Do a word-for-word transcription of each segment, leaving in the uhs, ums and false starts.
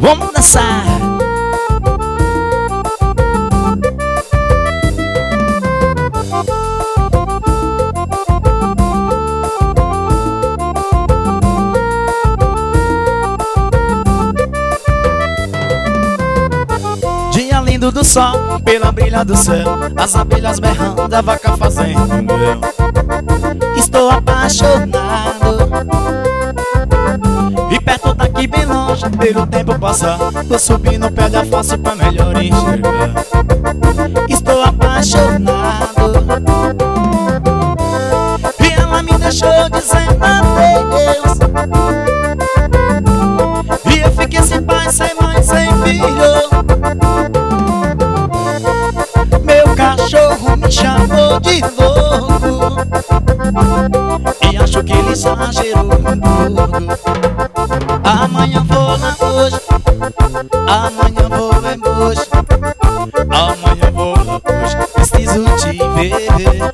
Vamos dançar. Dia lindo do sol, pela brilha do céu, as abelhas berrando, a vaca fazendo mel. Estou apaixonado, e perto daqui bem longe, pelo tempo passar, tô subindo o pé da face pra melhor enxergar. Estou apaixonado, e ela me deixou dizendo adeus. E eu fiquei sem pai, sem mãe, sem filho. Meu cachorro me chamou de louco, e acho que ele exagerou um pouco. Amanhã vou lá hoje, amanhã vou embaixo, amanhã vou lá hoje, preciso te ver.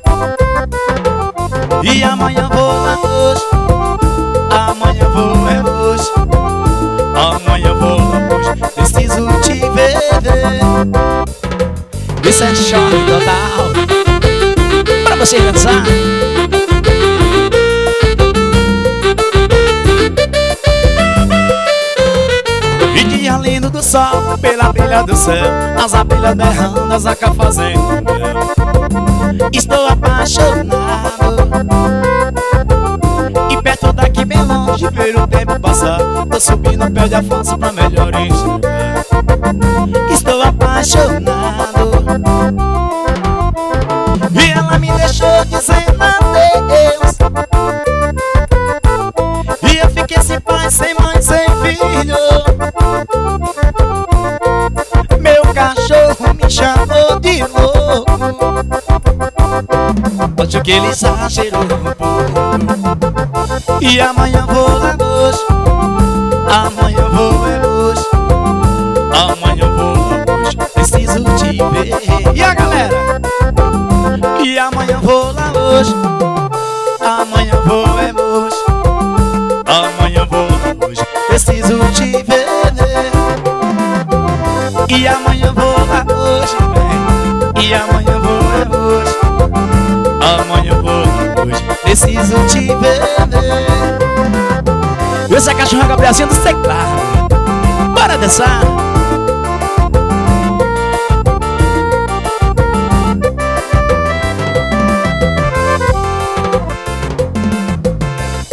E amanhã vou lá hoje, amanhã vou embaixo, amanhã vou lá hoje, preciso te ver. Isso é choque total pra você dançar. E dia lindo do sol, pela brilha do céu, as abelhas berrando, as vacas fazendo mel. Estou apaixonado, e perto daqui bem longe, pelo tempo passar, tô subindo o pé de Afonso pra melhor enxergar. Estou apaixonado, e ela me deixou dizendo adeus. E eu fiquei sem pai, sem mãe, sem filho. Meu cachorro me chamou de louco, acho que ele exagerou um pouco. E amanhã vou lá hoje, amanhã vou hoje, amanhã vou lá hoje, preciso te ver. E a galera? E amanhã vou lá hoje, amanhã vou hoje, amanhã vou lá hoje, preciso te ver. E amanhã vou lá hoje, vem. E amanhã vou lá hoje, amanhã vou lá hoje, preciso te ver. Eu sou a cachorra Gabrielzinha do teclado. Bora dançar.